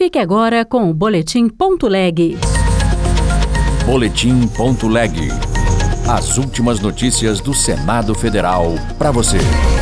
Fique agora com o Boletim.leg. Boletim.leg. As últimas notícias do Senado Federal para você.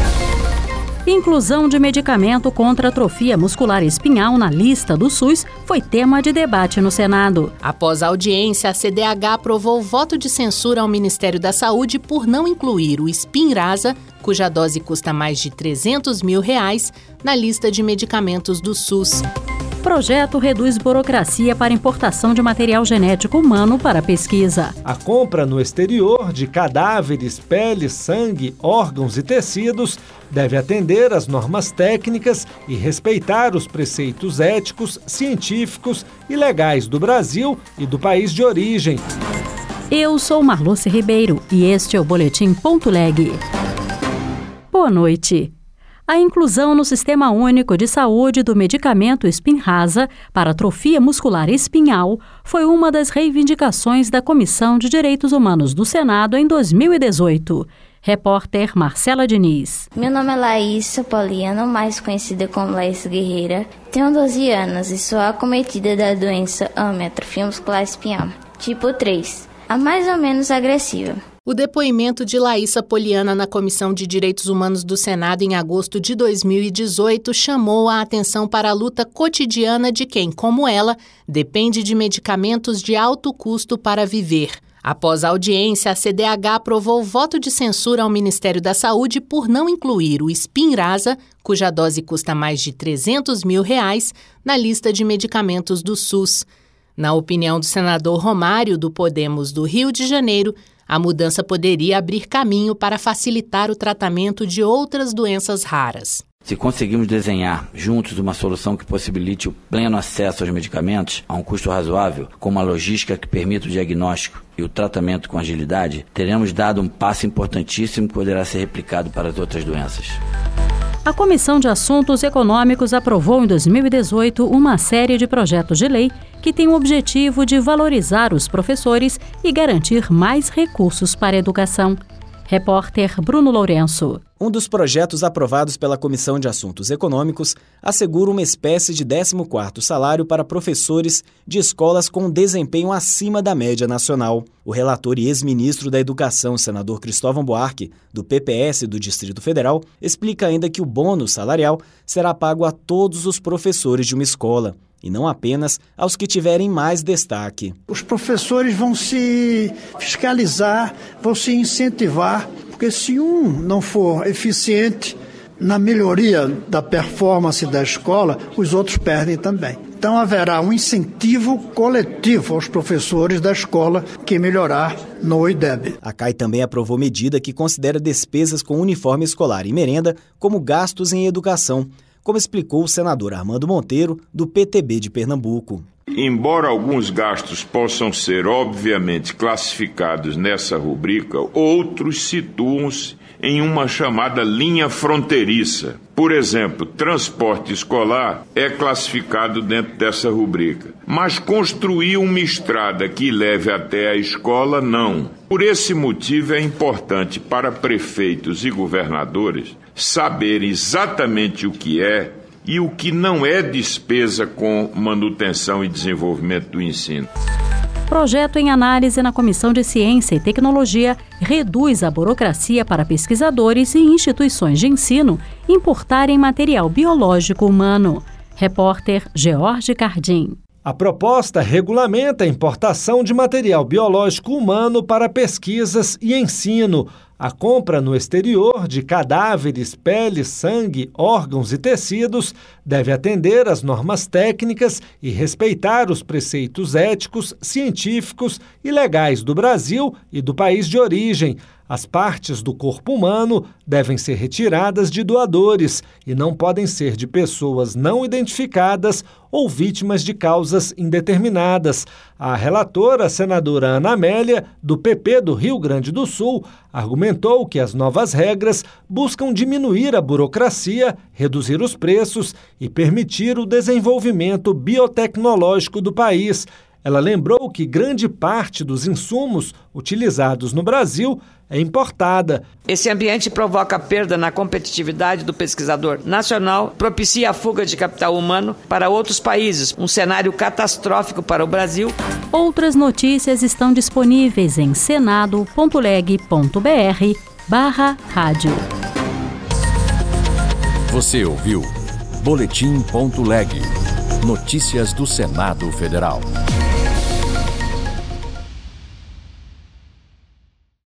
Inclusão de medicamento contra atrofia muscular espinhal na lista do SUS foi tema de debate no Senado. Após a audiência, a CDH aprovou o voto de censura ao Ministério da Saúde por não incluir o Spinraza, cuja dose custa mais de R$300 mil, na lista de medicamentos do SUS. Projeto reduz burocracia para importação de material genético humano para pesquisa. A compra no exterior de cadáveres, pele, sangue, órgãos e tecidos deve atender às normas técnicas e respeitar os preceitos éticos, científicos e legais do Brasil e do país de origem. Eu sou Marluce Ribeiro e este é o Boletim.leg. Boa noite. A inclusão no Sistema Único de Saúde do medicamento Spinraza para atrofia muscular espinhal foi uma das reivindicações da Comissão de Direitos Humanos do Senado em 2018. Repórter Marcela Diniz. Meu nome é Laísa Poliana, mais conhecida como Laís Guerreira. Tenho 12 anos e sou acometida da doença AME, atrofia muscular espinhal, tipo 3, a mais ou menos agressiva. O depoimento de Laísa Poliana na Comissão de Direitos Humanos do Senado em agosto de 2018 chamou a atenção para a luta cotidiana de quem, como ela, depende de medicamentos de alto custo para viver. Após a audiência, a CDH aprovou o voto de censura ao Ministério da Saúde por não incluir o Spinraza, cuja dose custa mais de R$300 mil, na lista de medicamentos do SUS. Na opinião do senador Romário, do Podemos do Rio de Janeiro, a mudança poderia abrir caminho para facilitar o tratamento de outras doenças raras. Se conseguirmos desenhar juntos uma solução que possibilite o pleno acesso aos medicamentos a um custo razoável, com uma logística que permita o diagnóstico e o tratamento com agilidade, teremos dado um passo importantíssimo que poderá ser replicado para as outras doenças. A Comissão de Assuntos Econômicos aprovou em 2018 uma série de projetos de lei que tem o objetivo de valorizar os professores e garantir mais recursos para a educação. Repórter Bruno Lourenço. Um dos projetos aprovados pela Comissão de Assuntos Econômicos assegura uma espécie de 14º salário para professores de escolas com desempenho acima da média nacional. O relator e ex-ministro da Educação, senador Cristóvão Buarque, do PPS do Distrito Federal, explica ainda que o bônus salarial será pago a todos os professores de uma escola, e não apenas aos que tiverem mais destaque. Os professores vão se fiscalizar, vão se incentivar, porque se um não for eficiente na melhoria da performance da escola, os outros perdem também. Então haverá um incentivo coletivo aos professores da escola que melhorar no IDEB. A CAI também aprovou medida que considera despesas com uniforme escolar e merenda como gastos em educação, como explicou o senador Armando Monteiro, do PTB de Pernambuco. Embora alguns gastos possam ser obviamente classificados nessa rubrica, outros situam-se em uma chamada linha fronteiriça. Por exemplo, transporte escolar é classificado dentro dessa rubrica, mas construir uma estrada que leve até a escola, não. Por esse motivo é importante para prefeitos e governadores saber exatamente o que é e o que não é despesa com manutenção e desenvolvimento do ensino. Projeto em análise na Comissão de Ciência e Tecnologia reduz a burocracia para pesquisadores e instituições de ensino importarem material biológico humano. Repórter George Cardim. A proposta regulamenta a importação de material biológico humano para pesquisas e ensino. A compra no exterior de cadáveres, pele, sangue, órgãos e tecidos deve atender às normas técnicas e respeitar os preceitos éticos, científicos e legais do Brasil e do país de origem. As partes do corpo humano devem ser retiradas de doadores e não podem ser de pessoas não identificadas ou vítimas de causas indeterminadas. A relatora, a senadora Ana Amélia, do PP do Rio Grande do Sul, argumentou que as novas regras buscam diminuir a burocracia, reduzir os preços e permitir o desenvolvimento biotecnológico do país. Ela lembrou que grande parte dos insumos utilizados no Brasil é importada. Esse ambiente provoca perda na competitividade do pesquisador nacional, propicia a fuga de capital humano para outros países, um cenário catastrófico para o Brasil. Outras notícias estão disponíveis em senado.leg.br/rádio. Você ouviu Boletim.leg. Notícias do Senado Federal.